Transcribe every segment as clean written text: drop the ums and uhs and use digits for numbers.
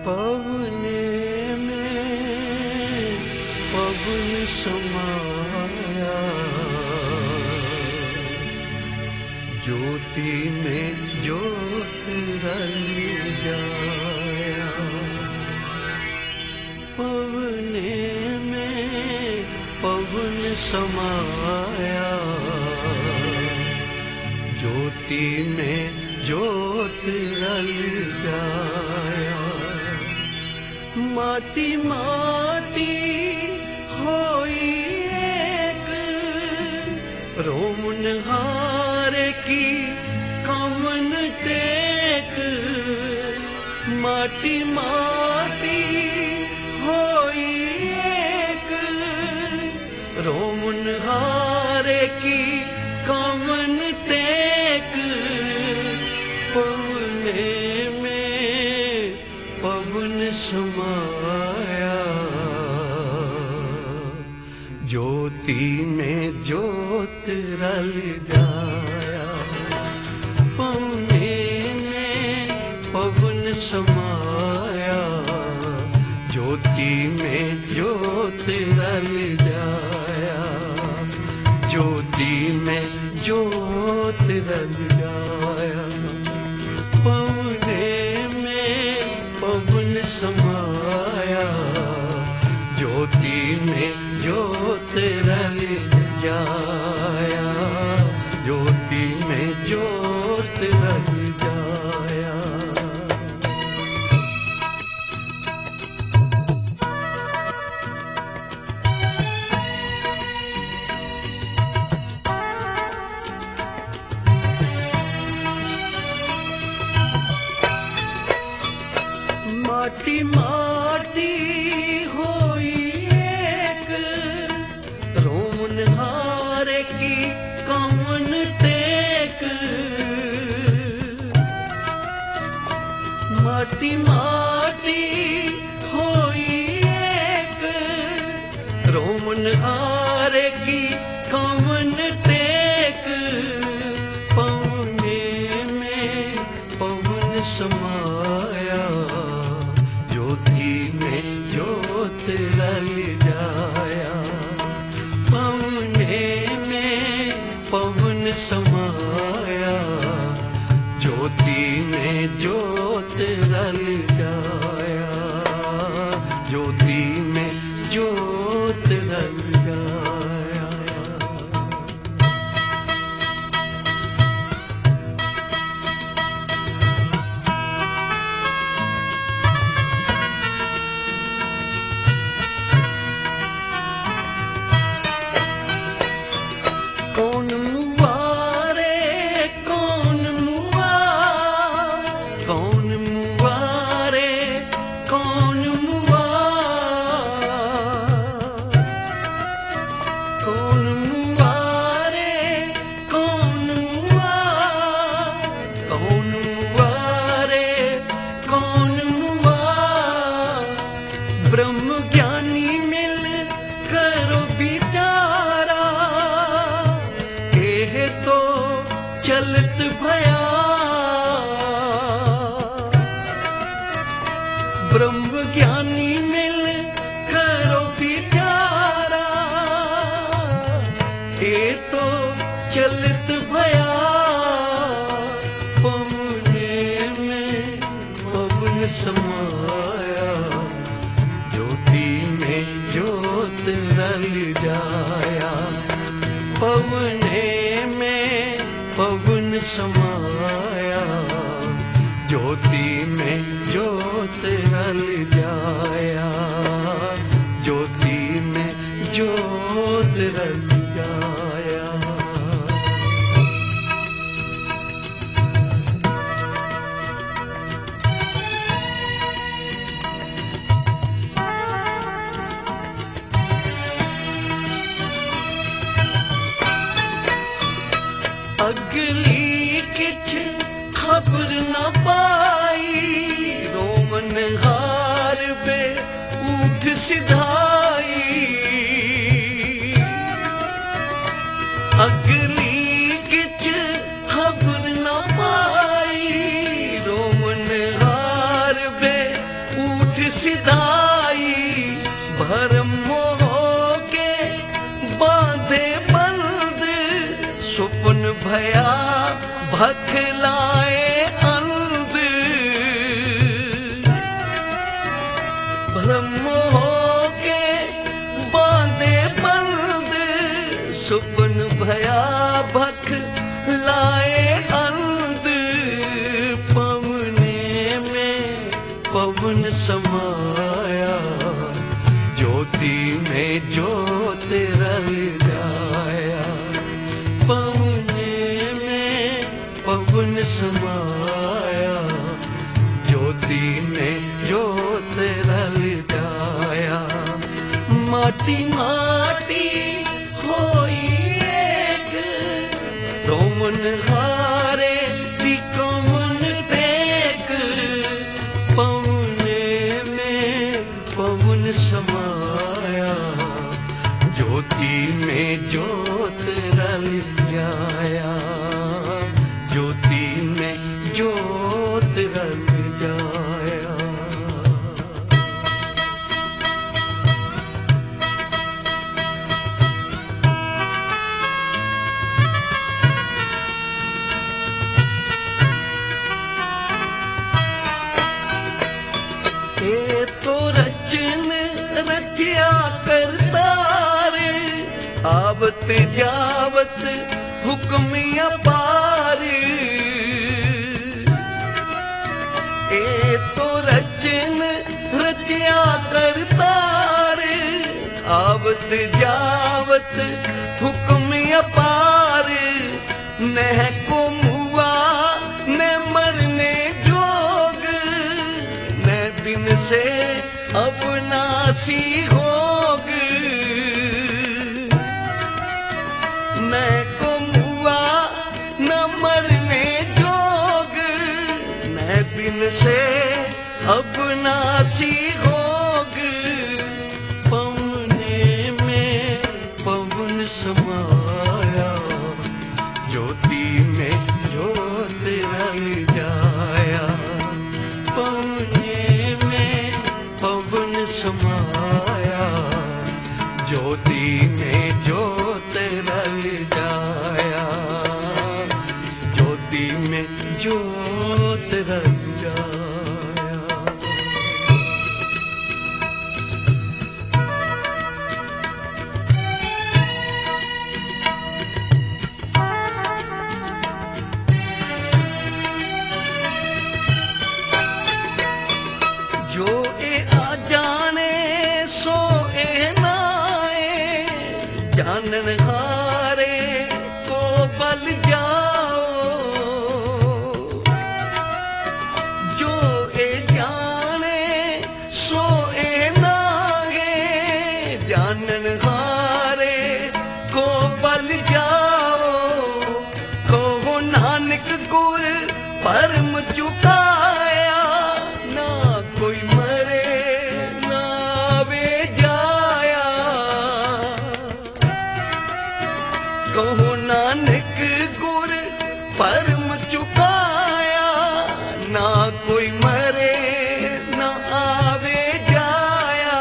पवने में पवन समाया, ज्योति में ज्योत रल जाया। पवने में पवन समाया, ज्योति में ज्योत रल जाया। माटी माटी होई एक, रोमन हारे की कमन टेक। माटी माटी होई एक, रोमन हारे की कमन टेक। पवने में पवन समाया, ज्योति में ज्योत रल जाया। पवने में पवन समाया, ज्योति में ज्योत रल जाया। ज्योति में ज्योत रल जाया। पवने में पवन समाया, ज्योति में ज्योत रल जाया। ज्योति में ज्योत रल जाया। माटी माटी होई एक, रोमन हारे की कमन टेक। माटी माटी होई एक, रोमन हारे की कमन टेक। पवने में पवन समाया, ज्योति में ज्योत रल जाया। पवने में पवन समाया, ज्योति में ज्योत रल जाया। ज्योति में ज्योत रल जाया। कौन मुआ रे कौन मुआ, कौन मुआ रे कौन मुआ। कौन मुआ रे कौन मुआ, कौन मुआ रे कौन मुआ। ब्रह्म ज्ञानी मिल करो विचारा, तो चलत भया। ब्रह्म ज्ञानी मिल करो विचारा, ये तो चलत भया। पवने में पवन समाया, ज्योति में ज्योत रल जाया। पवने में पवन समाया, ज्योति में ज्योत रल जाया। ज्योति में ज्योत रल जाया। अगली किछ खबर न पाई, रोमन हार बे उठ सिधाई। अगली किछ खबर न पाई, रोमन हार बे हखलाए अंध ब्रह्म हो के बांधे बंद सुपन भया भख लाए अंध पवने में पवन समाया ज्योति में ज्योत रल जाया पवने में पवन समाया ज्योति में ज्योत रल जाया माटी माटी होई एक रोमन हारे दी कमन देख पवने में पवन समाया ज्योति में ज्योत रल जाया ज्योति में ज्योत रल जाया। ये तो रचन रचिया करतार आवत जावत हुक्मिया पार ए तो रचन रचिया करतार आवत जावत हुक्मिया पार नह को मुआ न मरने जोग न बिन से अब नासी होग मैं को मुआ न मरने जोग न बिन से अब नासी होग पवने में पवन समाया ज्योति में ज्योत रल जाया पवने में पवन समाया ज्योति में ज्योत रल जाया ज्योति में ज्योत रल जाया। जो ए आ जाने सो ए नाए जानन हारे को बल जाओ जो ए जाने सो ए नाए जानन हारे को बल जाओ कहो नानक गुर परम चुकाया ना कोई मरे ना वे जाया कहो नानक गुर परम चुकाया ना कोई मरे ना आवे जाया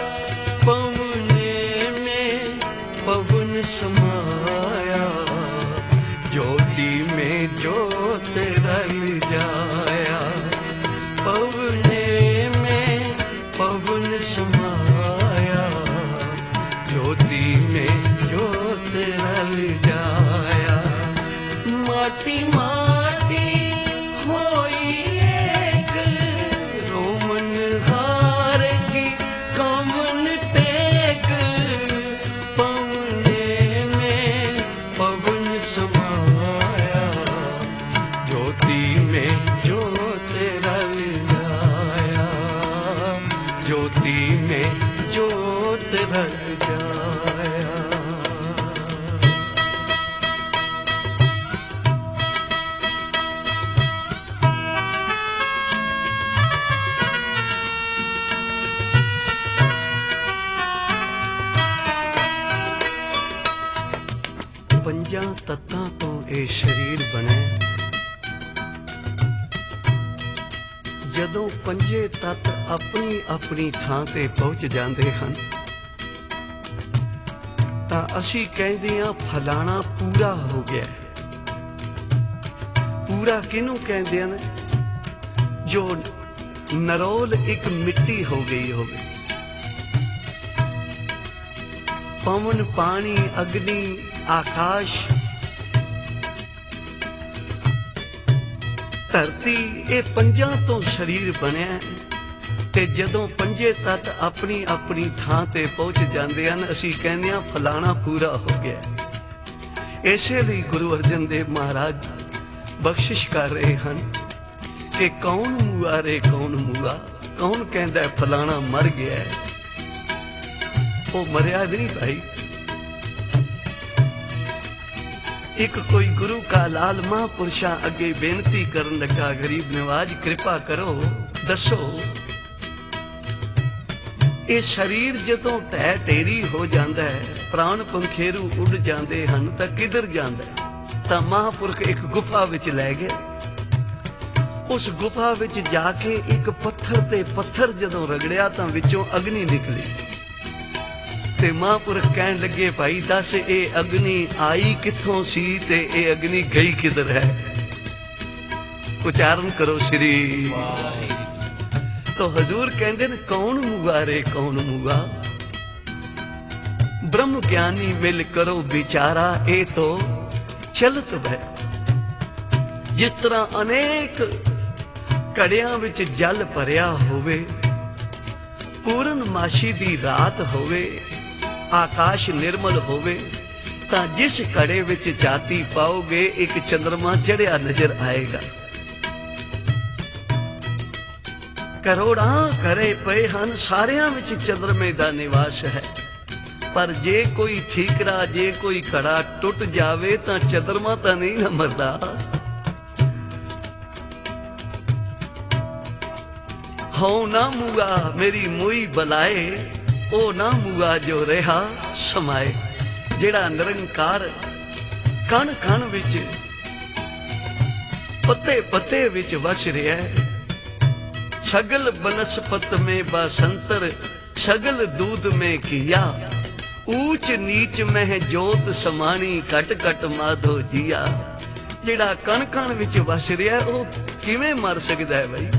पवने में पवन समाया ज्योति में ज्योत रल जाया पवने में पवन समाया ज्योति में ज्योत रल जाया माटी माटी होई एक रोमन हार की कमन टेक पवने में पवन समाया ज्योति में ज्योत रल जाया ज्योति में ज्योत रल जाया। पंजा तत्तां तो ये शरीर बने जदों पंजे तत्त अपनी अपनी थां ते पहुंच जाते हैं तां असीं कहते हैं फलाना पूरा हो गया पूरा किनू कहते हैं जो नरोल एक मिट्टी हो गई होवे। पवन पानी अग्नि आकाश धरती ये पंजां तो शरीर बनया ते जदों पंजे तत्त अपनी अपनी थां ते पहुंच जाते हैं असीं कहने हां फलाना पूरा हो गया। इसे लिए गुरु अर्जन देव महाराज बख्शिश कर रहे हैं कि कौन मूआ रे कौन मूआ, कौन कहता है फलाना मर गया है, वो मरिया नहीं भाई। एक कोई गुरु का लाल महापुरुषा अगे बेनती करन लगा, गरीब नवाज कृपा करो दसो ये शरीर जदों ढह ढेरी हो जाता है, प्राण पंखेरू उड़ जाते हैं तो किधर जाता है? तो महापुरख एक गुफा विच लै गया। उस गुफा विच जाके एक पत्थर ते पत्थर जदों रगड़िया तो विचों अग्नि निकली ते महापुरख कहन लगे भाई दस ये अग्नि आई कित्थों सी ते ये अग्नि गई किधर है? उच्चारण करो श्री। तो हजूर कहते हैं कौन मुआ रे कौन मुआ, ब्रह्म ज्ञानी मिल करो बिचारा ए तो चलत बह। जिस तरह अनेक कड़ियां विच जल भरिया होवे, पूर्णमाशी दी रात होवे, आकाश निर्मल होवे, तां जिस कड़े विच जाती पाओगे एक चंद्रमा चढ़िया नजर आएगा। करोड़ा करे पे हन सारियां विच चंद्रमे दा निवास है, पर जे कोई ठीकरा जे कोई कड़ा टुट जावे तां चंद्रमा तां नहीं मरदा। हो ना मुआ मेरी मुई बलाए, ओ ना मुआ जो रहा समाए। जेड़ा निरंकार कण कण विच पत्ते पत्ते विच वस रहा है, सगल बनस्पत में बसंतर सगल दूध में किया, ऊंच नीच में जोत समानी कट कट माधो जिया। जेड़ा कण कण विच वस रहा है वो किवें मर सकदा है भाई?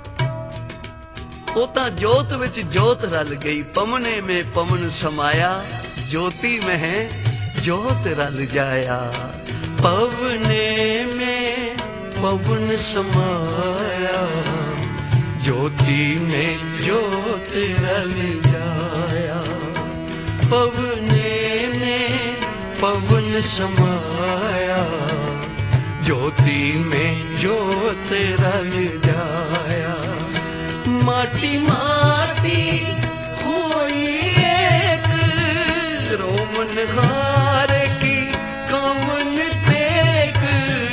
वो तां जोत विच जोत रल गई, पवने में पवन समाया, ज्योति में जोत रल जाया। पवने में पवन समाया, ज्योति में ज्योत रल जाया। पवने में पवन समाया, ज्योति में ज्योत रल जाया। माटी माटी हुई एक, रोमन हार की कवन टेक।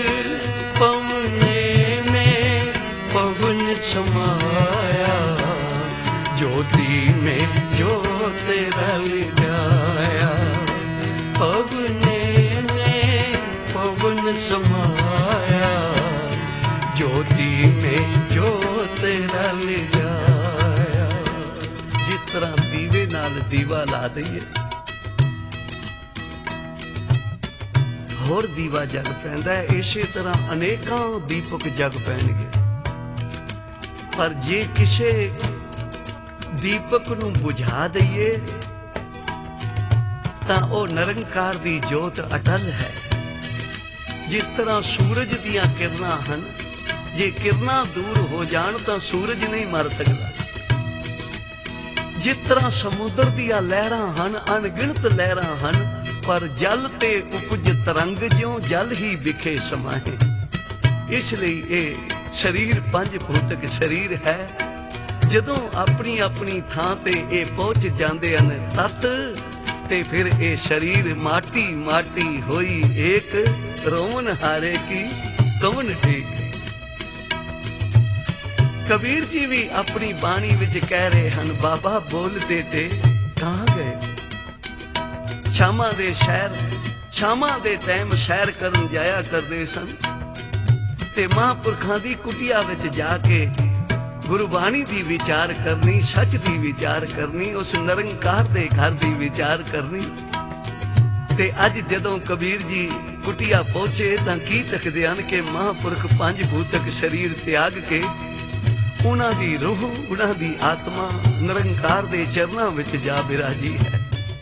पवने में पवन समाया, ज्योति में ज्योत रल जाया। पवने में पवन समाया, ज्योति में ज्योत रल जाया। जिस तरह दीवे नाल दीवा ला दईए होर दीवा जग पैंदा है, इसे तरह अनेकां दीपक जग पैणगे। पर जे किसे दीपक नूं बुझा दईए तां ओह निरंकार दी जोत अटल है। जिस तरह सूरज दीयां किरणां हन, जे किरणां दूर हो जाण तां सूरज नहीं मर सकदा। जिस तरह समुद्र दीयां लहरां हन, अनगिणत लहरां हन, पर जल ते उपज तरंग ज्यों जल ही विखे समाए। इसलिए ये शरीर पंज भौतिक शरीर है। जदों अपनी अपनी थां ते ये पहुंच जाते हैं तत्, ते फिर ये शरीर माटी माटी होई एक, रोमन हारे की कवन ठीक। कबीर जी भी अपनी बाणी विच कह रहे हैं, बाबा बोलते थे कहाँ गए? शामा दे शहर, शामा दे टाइम सैर करन जाया करते सन, ते महापुरखां दी कुटिया विच जाके गुरबाणी दी विचार करनी, सच दी विचार करनी, उस निरंकार दे घर दी विचार करनी। ਤੇ ਅੱਜ ਜਦੋਂ ਕਬੀਰ ਜੀ ਕੁਟੀਆ ਪਹੁੰਚੇ ਤਾਂ ਕੀ ਤੱਕਦੇ ਹਨ ਕਿ ਮਹਾਂਪੁਰਖ ਪੰਜ ਭੂਤਕ ਸਰੀਰ ਤਿਆਗ ਕੇ ਉਹਨਾਂ ਦੀ ਰੂਹ, ਉਹਨਾਂ ਦੀ ਆਤਮਾ ਨਿਰੰਕਾਰ ਦੇ ਚਰਨਾਂ ਵਿੱਚ ਜਾ ਬਿਰਾਜੀ ਹੈ।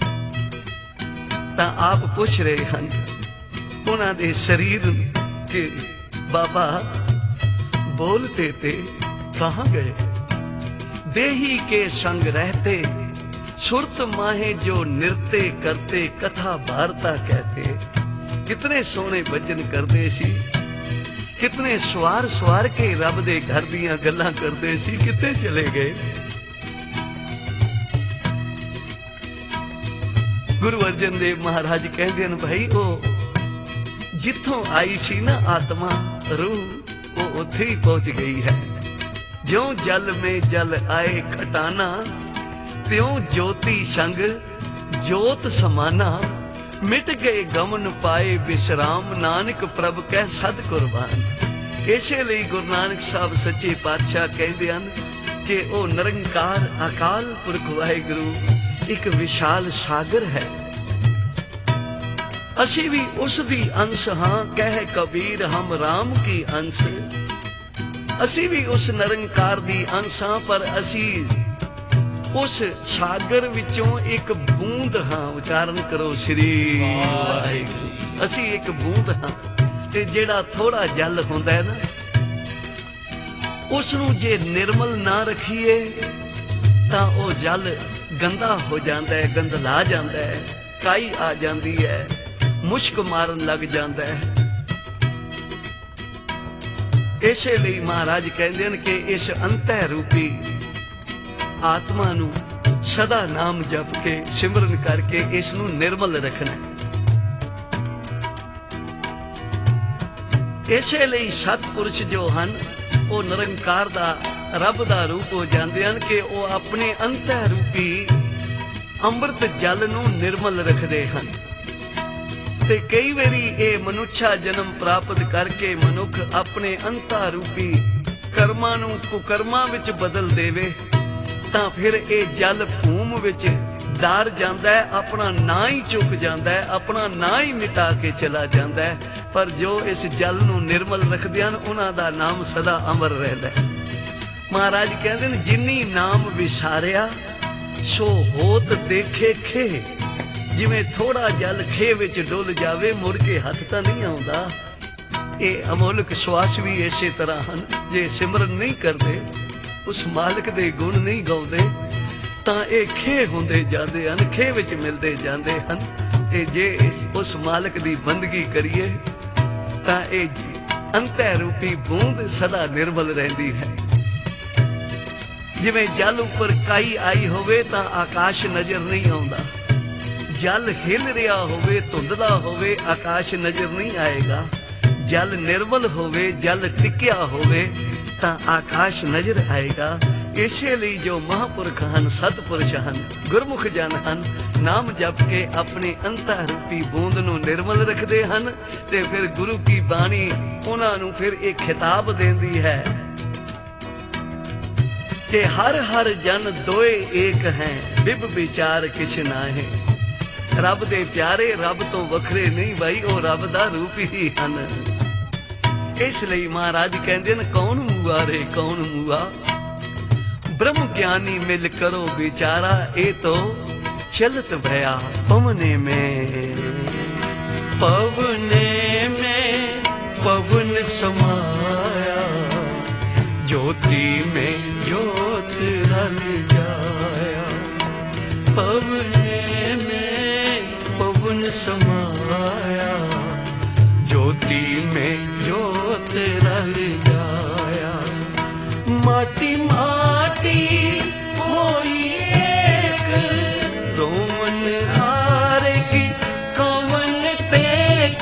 ਤਾਂ ਆਪ ਪੁੱਛ ਰਹੇ ਹਨ ਉਹਨਾਂ ਦੇ ਸਰੀਰ ਕਿ ਬਾਬਾ बोलते थे कहाँ गए, देही के संग रहते सुरत माहे जो नृत्य करते कथा वार्ता कहते। कितने सोने भजन करते सी, कितने सवार सवार के रब दे घर दियां गल्लां करते सी, किते चले गए। गुरु अर्जन देव महाराज कहते हैं भाई वो जिथों आई सी ना आत्मा रूह वो उत्थे ही पहुंच गई है। ज्यों जल में जल आए खटाना त्यों ज्योति संग ज्योत समाना। मिट गए गमन पाए विश्राम नानक प्रभ कह सद कुर्बान। इसे ਲਈ गुरु नानक साहब सच्चे पातशाह कहते हैं कि वो निरंकार अकाल पुरख वाहिगुरु एक विशाल सागर है। असी भी उस दी अंश हाँ कह कबीर हम राम की अंश। असी भी उस निरंकार दी अंश हाँ पर असी उस सागर विचों एक बूंद हाँ। उच्चारण करो श्री वाहिगुरू। असी एक बूंद हाँ ते जेड़ा थोड़ा जल हुंदा है ना उसनू जे निर्मल ना रखिए तां ओ जल गंदा हो जाता है, गंदला जाता है, काई आ जाती है, मुश्क मारन लग जाता है। इसे लिए महाराज कहते हैं कि इस अंतः रूपी आत्मा नू सदा नाम जप के सिमरन करके इसनू निर्मल रखना। इसे लिए सतपुरुष जो हैं वो निरंकार दा रब दा रूप हो जाते हैं कि वो अपने अंतः रूपी अमृत जल नू निर्मल रखते हैं। ते कई बारी ये मनुष्या जन्म प्राप्त करके मनुख अपने अंता रूपी कर्मां नू कुकर्मां विच बदल देवे तां फिर ये जल भूम विच दार जांदा है, अपना ना ही चुक जांदा है, अपना ना ही मिटा के चला जांदा है। पर जो इस जल नू निर्मल रखदे हन उन्हां दा नाम सदा अमर रहिंदा है। महाराज कहंदे ने जिन्नी नाम विसारिया सो होत देखे खे। जिवें थोड़ा जल खे विच डुल जावे मुड़ के हथ तां नहीं आउंदा। ये अमोलक श्वास भी इसे तरह हैं। जे सिमरन नहीं करते उस मालिक दे गुण नहीं गाउंदे तां ये खे हुंदे जांदे हन, खे विच मिलदे जांदे हन। ते जे उस मालिक दी बंदगी करिए तां ये अंतः रूपी बूंद सदा निर्मल रहिंदी है। जिवें जल उपर काई आई होवे तां आकाश नजर नहीं आउंदा। जल हिल रहा होवे, धुंधला होवे, आकाश नजर नहीं आएगा। जल निर्मल होवे, जल टिकिया होवे तां आकाश नजर आएगा। इसे लिए जो महापुरख हन, सतपुरुष हन, गुरमुख जन हन नाम जप के अपने अंतः रूपी बूंद नू निर्मल रखते हैं। ते फिर गुरु की बाणी उन्हां नू फिर एक खिताब देंदी है कि हर हर जन दोए एक हैं बिब विचार किछ नाहे। रब दे प्यारे रब तो वखरे नहीं भाई, वो रब दा रूप ही हन। इसलिए महाराज कहते हैं कौन मुआ रे कौन मुआ, ब्रह्म ज्ञानी मिल करो विचारा। ए तो चलत भया पवने में, पवने में पवन समाया। ज्योति में ज्योत रल जाया, पवने में पवन समाया। ज्योति में ज्योत रल जाया। माटी माटी होई एक, रोमन हार की कवन टेक।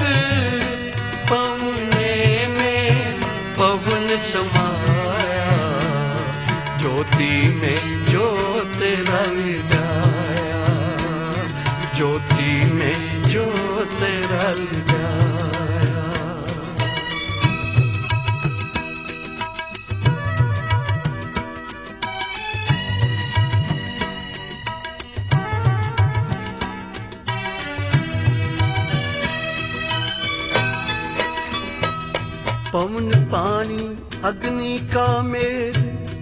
पवने में पवन समाया, ज्योति में ज्योत रल जाया। ज्योति में ज्योत रल जाया। पवन पानी अग्नि का मेल,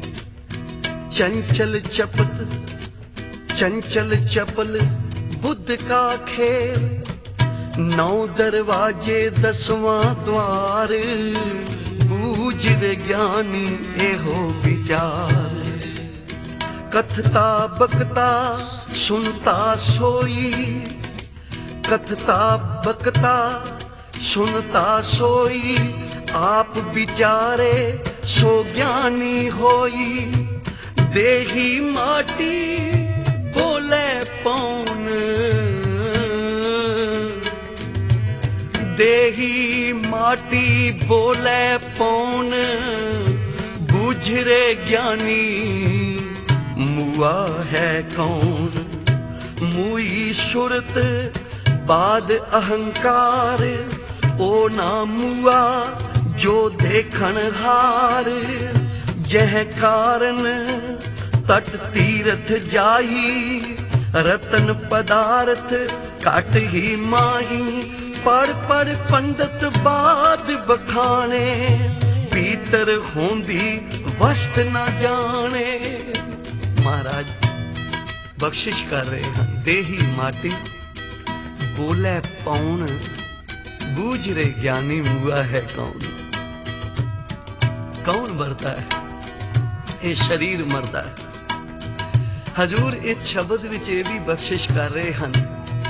चंचल चपत चंचल चपल बुद्ध का खेल। 9 दरवाजे 10वां द्वार, बूझ रे ज्ञानी एहो विचार। कथता बकता सुनता सोई, कथता बकता सुनता सोई। आप विचारे सो ज्ञानी होई, देही माटी बोले पौन। देही माटी बोले पौन, बूझ रे ज्ञानी मुआ है कौन। मुई सुरत बाद अहंकार, ओ ना मुआ जो देखन हार। जह कारण तट तीरथ जाई, रतन पदार्थ घट ही माही। पढ़ पढ़ पंडित बाद बखाने, भीतर होंदी वस्त न जाने। महाराज बख्शिश कर रहे हैं। देही माटी बोले पौन, बूझ रे ज्ञानी मुआ है कौन। कौन मरता है? ये शरीर मरता है। हजूर इस शब्द विच ये भी बख्शिश कर रहे हैं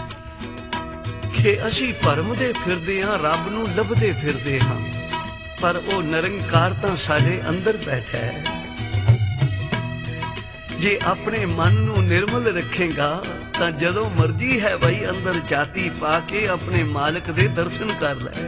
कि असी भरमदे फिरदे हां, रब नूं लभदे फिरदे हां, पर वो निरंकार तां साडे अंदर बैठा है। जे अपने मन नूं निर्मल रखेगा तां जदों मर्जी है भाई अंदर जाती पा के अपने मालिक दे दर्शन कर लै।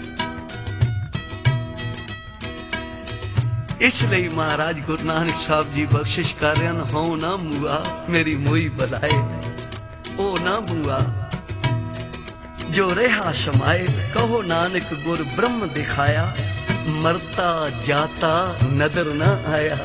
इसलिए महाराज गुरु नानक साहब जी बख्शिश कर रहे हैं। हो ना मुआ मेरी मोई बलाए, ओ ना मुआ जो रहा समाए। कहो नानक गुर ब्रह्म दिखाया, मरता जाता नजर न आया।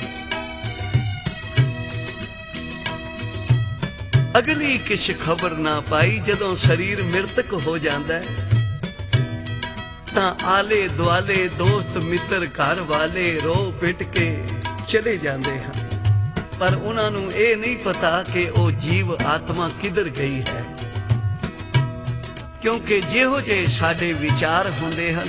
अगली किश खबर ना पाई, जदों शरीर मृतक हो जाता है तां आले दुआले दोस्त मित्र घर वाले रो पिट के चले जाते हैं, पर उन्हां नूं ये नहीं पता कि वो जीव आत्मा किधर गई है। क्योंकि जिहो जे साडे विचार हुंदे हन,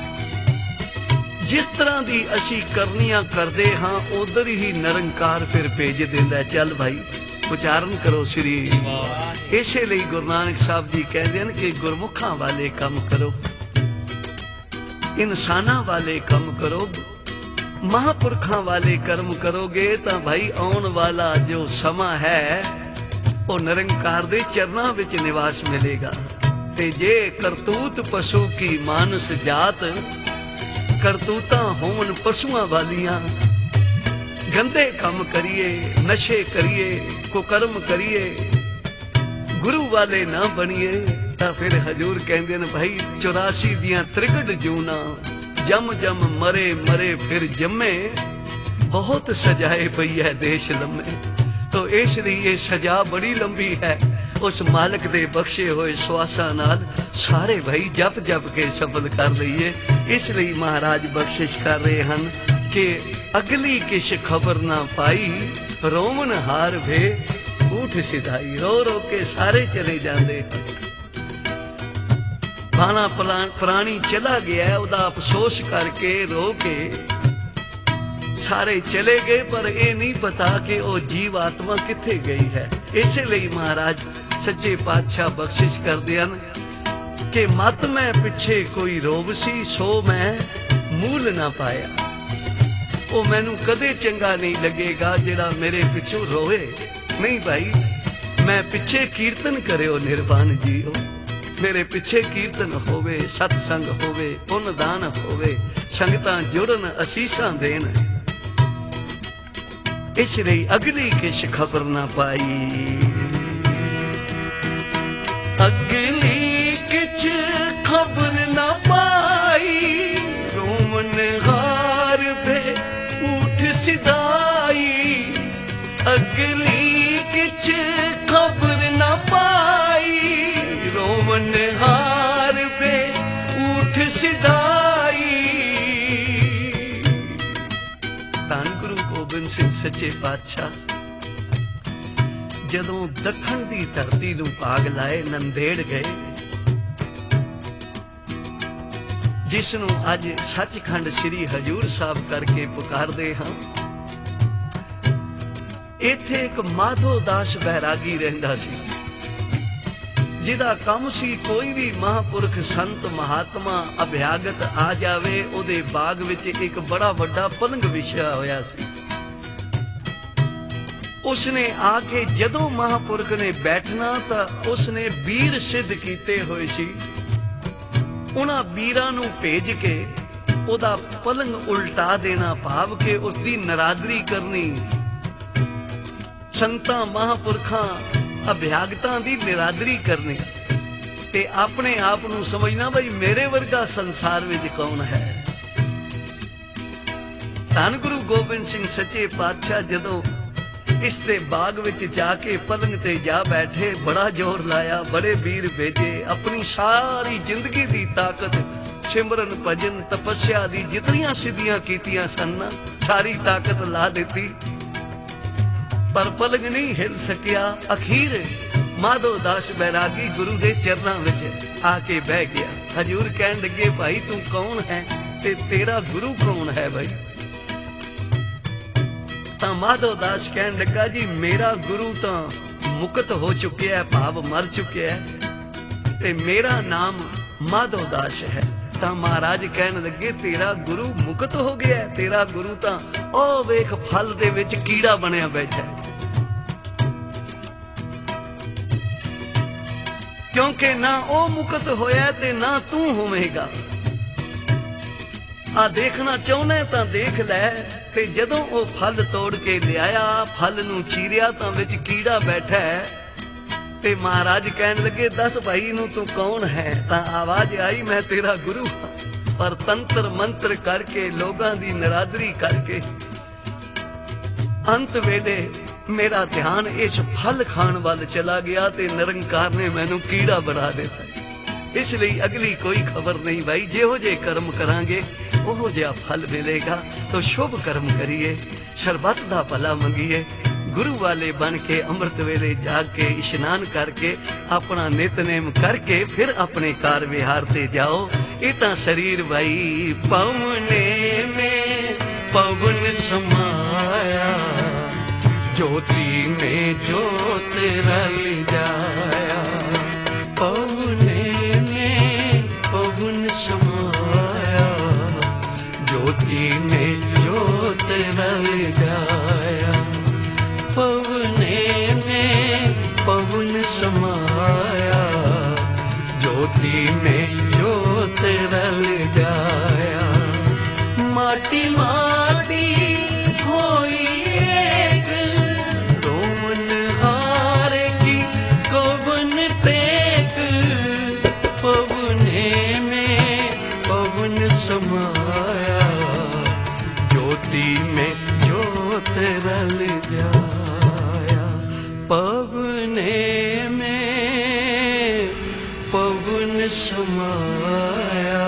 जिस तरह दी असी करनियां करदे हां उधर ही निरंकार फिर भेज दिंदा। चल भाई उच्चारण करो श्री। इसे लिए गुरु नानक साहब जी कहते हैं कि गुरमुखां वाले काम करो, इंसाना वाले काम करो, महापुरखा वाले कर्म करोगे तो भाई आने वाला जो समा है वो निरंकार दे चरना विच निवास मिलेगा। ते जे करतूत पशु की मानस जात, करतूता होवन पशुआं वालियां, गंदे काम करिए, नशे करिए, कुकर्म करिए, गुरु वाले ना बनिए, तो फिर हजूर कहते हैं भाई 84 दियां त्रिगढ़ जूना, जम जम मरे मरे फिर जमे, बहुत सजाए पई है देश लम्मे। तो इसलिए ये सजा बड़ी लंबी है। उस मालिक दे बख्शे हुए स्वासा नाल सारे भाई जप जप के सफल कर लईए। इसलिए महाराज बख्शिश कर रहे हैं कि अगली किश खबर ना पाई, रोमन हार भे उठ सिधाई। रो रो के सारे चले जाते। भाना प्राणी चला गया, उदा अफसोस करके रो के सारे चले गए, पर ये नहीं पता कि वो जीव आत्मा किथे गई है। इसलिए महाराज सच्चे पातशाह बख्शिश करते हैं कि मत मैं पिछे कोई रोब सी, सो मैं मूल ना पाया। वो मैनू कदे चंगा नहीं लगेगा जिहड़ा मेरे पिछों रोए। नहीं भाई, मैं पिछे कीर्तन करियो निर्वाण जीओ, मेरे पिछे कीर्तन होवे, सत्संग होवे, पुन दान होवे, संगतां जुड़न असीसां देन। इसलिए अगली किश खबर ना पाई, अगली किछ खबर ना पाई, रोमन हार भे उठ सिधाई। अगली किछ खबर ना पाई, रोमन हार भे उठ सिधाई। ਧੰਨ ਗੁਰੂ ਗੋਬਿੰਦ ਸਿੰਘ ਸੱਚੇ ਪਾਤਸ਼ਾਹ ਜਦੋਂ ਦੱਖਣ ਦੀ ਧਰਤੀ ਨੂੰ ਭਾਗ ਲਾਏ ਨੰਦੇੜ ਗਏ, ਜਿਸ ਨੂੰ ਅੱਜ ਸੱਚਖੰਡ ਸ੍ਰੀ ਹਜੂਰ ਸਾਹਿਬ ਕਰਕੇ ਪੁਕਾਰਦੇ ਹਾਂ। ਇੱਥੇ ਇੱਕ ਮਾਧੋ ਦਾਸ ਬੈਰਾਗੀ ਰਹਿੰਦਾ ਸੀ, ਜਿਹਦਾ ਕੰਮ ਸੀ ਕੋਈ ਵੀ ਮਹਾਂਪੁਰਖ ਸੰਤ ਮਹਾਤਮਾ ਅਭਿਆਗਤ ਆ ਜਾਵੇ, ਉਹਦੇ ਬਾਗ ਵਿੱਚ ਇੱਕ ਬੜਾ ਵੱਡਾ ਪਲੰਗ ਵਿਛਿਆ ਹੋਇਆ ਸੀ। ਉਸਨੇ ਆ ਕੇ ਜਦੋਂ ਮਹਾਂਪੁਰਖ ਨੇ ਬੈਠਣਾ ਤਾਂ ਉਸਨੇ ਵੀਰ ਸਿੱਧ ਕੀਤੇ ਹੋਏ ਸੀ। ਉਹਨਾਂ ਵੀਰਾਂ ਨੂੰ ਭੇਜ ਕੇ ਉਹਦਾ ਪਲੰਗ ਉਲਟਾ ਦੇਣਾ, ਭਾਵ ਕਿ ਉਸਦੀ ਨਰਾਦਰੀ ਕਰਨੀ, ਸੰਤਾਂ ਮਹਾਂਪੁਰਖਾਂ ਅਭਿਆਗਤਾਂ ਦੀ ਨਿਰਾਦਰੀ ਕਰਨੀ ਤੇ ਆਪਣੇ ਆਪ ਨੂੰ ਸਮਝਣਾ ਬਈ ਮੇਰੇ ਵਰਗਾ ਸੰਸਾਰ ਵਿੱਚ ਕੌਣ ਹੈ। ਧੰਨ ਗੁਰੂ ਗੋਬਿੰਦ ਸਿੰਘ ਸੱਚੇ ਪਾਤਸ਼ਾਹ ਜਦੋਂ ਇਸ ਦੇ ਬਾਗ ਵਿੱਚ ਜਾ ਕੇ ਪਲੰਗ ਤੇ ਜਾ ਬੈਠੇ, ਬੜਾ ਜ਼ੋਰ ਲਾਇਆ, ਬੜੇ ਵੀਰ ਭੇਜੇ, ਆਪਣੀ ਸਾਰੀ ਜ਼ਿੰਦਗੀ ਦੀ ਤਾਕਤ, ਸਿਮਰਨ ਭਜਨ ਤਪੱਸਿਆ ਦੀ ਜਿਤਨੀਆਂ ਸਿੱਧੀਆਂ ਕੀਤੀਆਂ ਸਨ, ਸਾਰੀ ਤਾਕਤ ਲਾ ਦਿੱਤੀ, ਪਰ ਪਲੰਗ ਨਹੀਂ ਹਿਲ ਸਕਿਆ। ਅਖੀਰ ਮਾਧੋ ਦਾਸ ਬੈਰਾਗੀ ਗੁਰੂ ਦੇ ਚਰਨਾਂ ਵਿੱਚ ਆ ਕੇ ਬਹਿ ਗਿਆ। ਹਜੂਰ ਕਹਿਣ ਲੱਗੇ, ਭਾਈ ਤੂੰ ਕੌਣ ਹੈ ਤੇ ਤੇਰਾ ਗੁਰੂ ਕੌਣ ਹੈ ਭਾਈ? ਤਾਂ ਮਾਧੋ ਦਾਸ ਕਹਿਣ ਲੱਗਾ, ਜੀ ਮੇਰਾ ਗੁਰੂ ਤਾਂ ਮੁਕਤ ਹੋ ਚੁੱਕਿਆ, ਭਾਵ ਮਰ ਚੁੱਕਿਆ ਤੇ ਮੇਰਾ ਨਾਮ ਮਾਧੋ ਦਾਸ ਹੈ। ਤਾਂ ਮਹਾਰਾਜ ਕਹਿਣ ਲੱਗੇ, ਤੇਰਾ ਗੁਰੂ ਮੁਕਤ ਹੋ ਗਿਆ, ਤੇਰਾ ਗੁਰੂ ਤਾਂ ਉਹ ਵੇਖ ਫਲ ਦੇ ਵਿੱਚ ਕੀੜਾ ਬਣਿਆ ਬੈਠਾ, ਕਿਉਂਕਿ ਨਾ ਉਹ ਮੁਕਤ ਹੋਇਆ ਤੇ ਨਾ ਤੂੰ ਹੋਵੇਂਗਾ। ਆ ਦੇਖਣਾ ਚਾਹੁੰਦਾ ਤਾਂ ਦੇਖ ਲੈ। ਤੇ ਜਦੋਂ ਉਹ ਫਲ ਤੋੜ ਕੇ ਲਿਆਇਆ, ਫਲ ਨੂੰ ਚੀਰਿਆ ਤਾਂ ਵਿੱਚ ਕੀੜਾ ਬੈਠਾ ਹੈ। ਤੇ ਮਹਾਰਾਜ ਕਹਿਣ ਲੱਗੇ, ਦੱਸ ਭਾਈ ਨੂੰ ਤੂੰ ਕੌਣ ਹੈ? ਤਾਂ ਆਵਾਜ਼ ਆਈ, ਮੈਂ ਤੇਰਾ ਗੁਰੂ ਹਾਂ। ਪਰ ਤੰਤਰ ਮੰਤਰ ਕਰਕੇ, ਲੋਕਾਂ ਦੀ ਨਰਾਦਰੀ ਕਰਕੇ, ਅੰਤ ਵੇਲੇ ਮੇਰਾ ਧਿਆਨ ਇਸ ਫਲ ਖਾਣ ਵੱਲ ਚਲਾ ਗਿਆ ਤੇ ਨਿਰੰਕਾਰ ਨੇ ਮੈਨੂੰ ਕੀੜਾ ਬਣਾ ਦਿੱਤਾ। ਇਸ ਲਈ ਅਗਲੀ ਕੋਈ ਖਬਰ ਨਹੀਂ ਭਾਈ, ਜਿਹੋ ਜਿਹੇ ਕਰਮ ਕਰਾਂਗੇ ਉਹੋ ਜਿਹਾ ਫਲ ਮਿਲੇਗਾ। तो शुभ कर्म करिए, शरबत दा भला मंगीए, गुरु वाले बन के अमृत वेले जाग के इशनान करके अपना नितनेम करके फिर अपने कार विहार ते जाओ। इतना शरीर भाई पवने में पवन समाया, ज्योति में ज्योत रल जाया। पवने में पवन समाया, ज्योति में ज्योत रल जाया। पवने में पवन समाया, ज्योति में ज्योत रल जाया। माटी माटी होई एक, रोमन हार की कवन टेक। पवने में पवन समाया, ज्योति में ज्योत रल जाया। पवने में पवन समाया,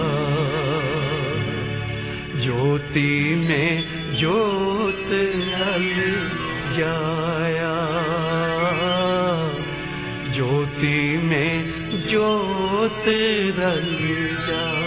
ज्योति में ज्योत रल जाया। ज्योति में ज्योत रल जाया।